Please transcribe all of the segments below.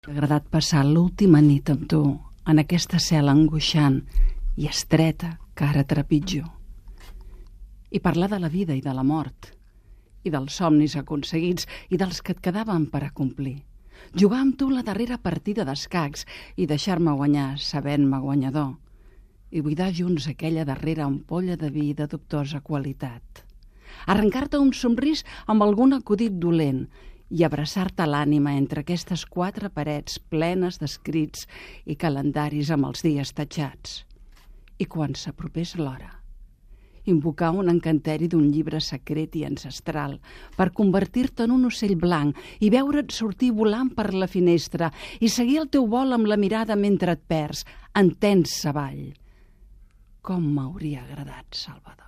M'ha agradat passar l'última nit amb tu en aquesta cel·la angoixant i estreta que ara trepitjo. I parlar de la vida i de la mort, i dels somnis aconseguits i dels que et quedaven per a complir. Jugar amb tu la darrera partida d'escacs i deixar-me guanyar sabent-me guanyador. I buidar junts aquella darrera ampolla de vi de dubtosa qualitat. Arrencar-te un somrís amb algun acudit dolent i abraçar-te l'ànima entre aquestes quatre parets plenes d'escrits i calendaris amb els dies tatxats. I quan s'apropés l'hora, invocar un encanteri d'un llibre secret i ancestral per convertir-te en un ocell blanc i veure't sortir volant per la finestra i seguir el teu vol amb la mirada mentre et perds en tensa vall. Com m'hauria agradat, Salvador.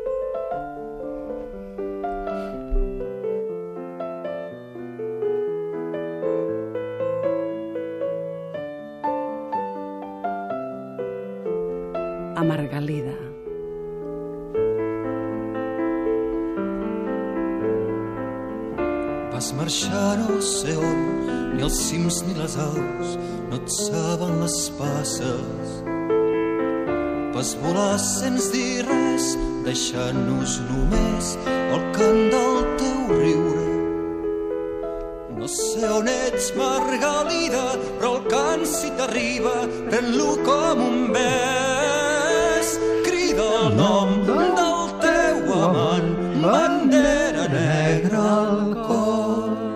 A Margalida. Vas marxar no sé on, ni els cims ni les aus no et saben les passes. Vas volar sense dir res, deixant-nos només el cant del teu riure. No sé on ets, Margalida, però el cant si t'arriba, pren-lo com un bes. Crida el nom del teu amant, bandera negra al cor.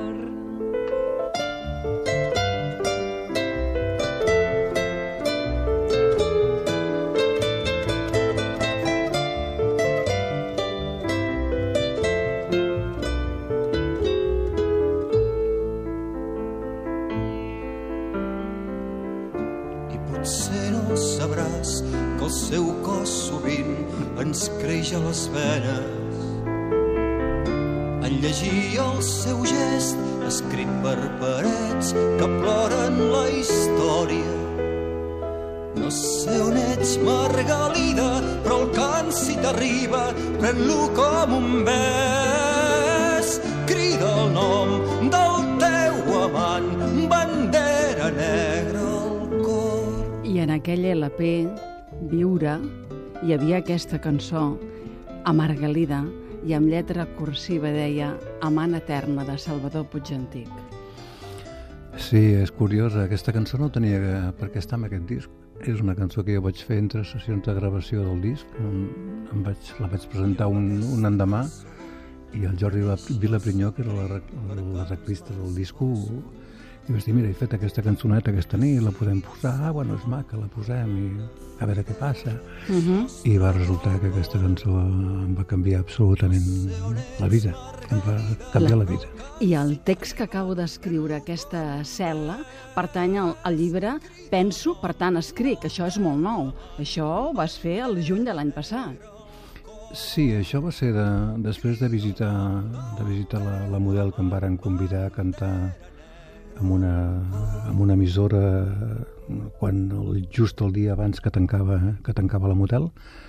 Ens creix a les venes en llegir el seu gest escrit per parets que ploren la història. No sé on ets, Margalida, però el cant si t'arriba, pren-lo com un bes. Crida el nom del teu amant, bandera negra al cor. I en aquell LP, Viure, hi havia aquesta cançó, A Margalida, i amb lletra cursiva deia Amant eterna, de Salvador Puigantic. Sí, és curiosa. Aquesta cançó no tenia per què estar en aquest disc. És una cançó que jo vaig fer entre sessions de gravació del disc. La vaig presentar un endemà i el Jordi Vilaprinyó, que era l'arreglista del disco, i vaig dir, mira, he fet aquesta cançoneta aquesta nit, la podem posar, bueno, és maca, la posem i a veure què passa. I va resultar que aquesta cançó em va canviar absolutament la vida, em va canviar la vida. I el text que acabo d'escriure, aquesta cel·la, pertany al llibre Penso, per tant escric. Això és molt nou. Això ho vas fer el juny de l'any passat. Sí, això va ser després de visitar la Model, que em varen convidar a cantar amb una emissora just el dia abans que tancava la Model,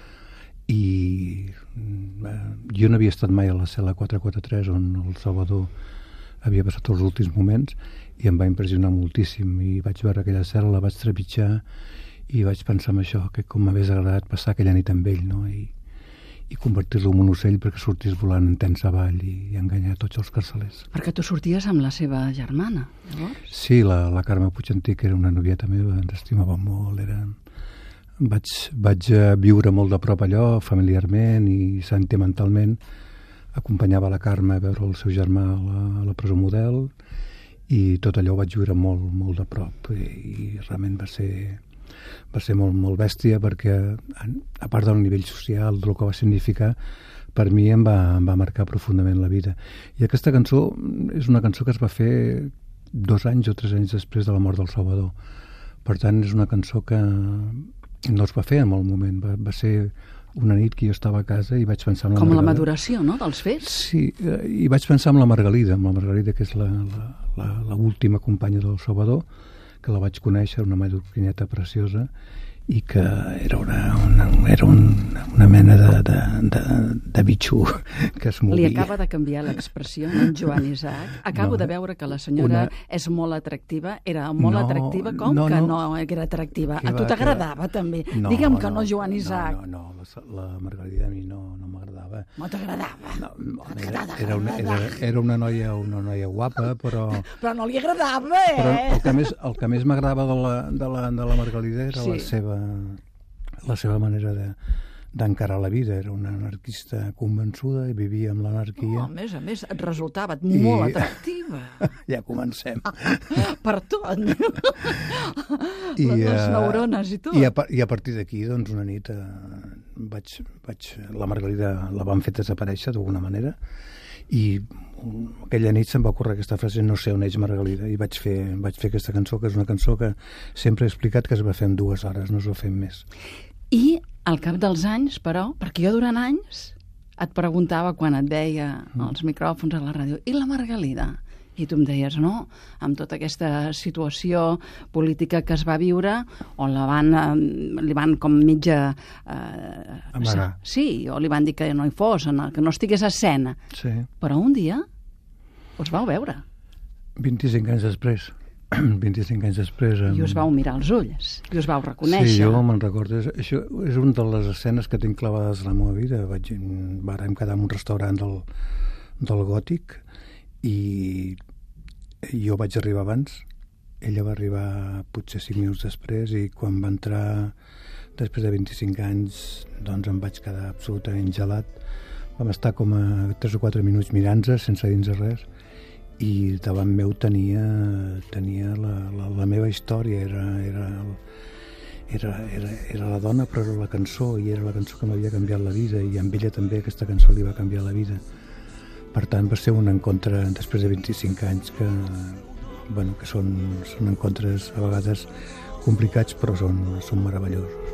i jo no havia estat mai a la cel·la 443 on el Salvador havia passat els últims moments i em va impressionar moltíssim i vaig veure aquella cel·la, la vaig trepitjar i vaig pensar en això, que com m'hagués agradat passar aquella nit amb ell, no? I convertir-lo en un ocell perquè sortís volant en tens avall i enganyar tots els carcelers. Perquè tu sorties amb la seva germana, llavors? Sí, la Carme Puigantic era una novieta meva, ens estimava molt, vaig viure molt de prop allò, familiarment i sentimentalment. Acompanyava la Carme a veure el seu germà a la presó Model i tot allò ho vaig viure molt, molt de prop i realment va ser molt, molt bèstia perquè, a part del nivell social, del que va significar, per mi em va marcar profundament la vida. I aquesta cançó és una cançó que es va fer 2 anys o 3 anys després de la mort del Salvador. Per tant, és una cançó que no es va fer en el moment. Va ser una nit que jo estava a casa i vaig pensar en la Margalida. Com la maduració, no?, dels fets? Sí, i vaig pensar en la Margalida, que és l'última companya del Salvador, que la vaig conèixer, una mallorquineta preciosa, i que era una mena de bitxo que es movia. Li acaba de canviar l'expressió en Joan Isaac. Acabo de veure que la senyora és molt atractiva. Era molt atractiva, com que no era atractiva? A tu t'agradava, també? Digue'm que no, Joan Isaac. No, la Margalida a mi no m'agradava. No t'agradava? Era una noia guapa, però... Però no li agradava, Però el que més m'agradava de la Margalida era la seva manera d'encarar la vida. Era una anarquista convençuda i vivia amb l'anarquia. A més, et resultava molt atractiva. Ja comencem. Per tot. Les neurones i tot. I a partir d'aquí, doncs, una nit la Margalida la van fer desaparèixer d'alguna manera i aquella nit se'm va ocórrer aquesta frase, no sé on ets Margalida, i vaig fer aquesta cançó, que és una cançó que sempre he explicat que es va fer en 2 hores, no es va fer més. I al cap dels anys, però, perquè jo durant anys et preguntava quan et deia als micròfons a la ràdio, i la Margalida? I tu em deies, no, amb tota aquesta situació política que es va viure, on li van com mitja... amagar. Sí, o li van dir que no hi fos, que no estigués a escena. Sí. Però un dia us vau veure. 25 anys després. 25 anys després. I us vau mirar als ulls, i us vau reconèixer. Sí, jo me'n recordo. Això és una de les escenes que tinc clavades a la meva vida. Vàrem quedar en un restaurant del Gòtic i jo vaig arribar abans, ella va arribar potser 5 minuts després, i quan va entrar després de 25 anys doncs em vaig quedar absolutament gelat. Vam estar com a 3 o 4 minuts mirant-se sense dir-nos res, i davant meu tenia la meva història, era la dona, però era la cançó, i era la cançó que m'havia canviat la vida, i amb ella també aquesta cançó li va canviar la vida. Per tant, va ser un encontre després de 25 anys que són encontres a vegades complicats, però són meravellosos.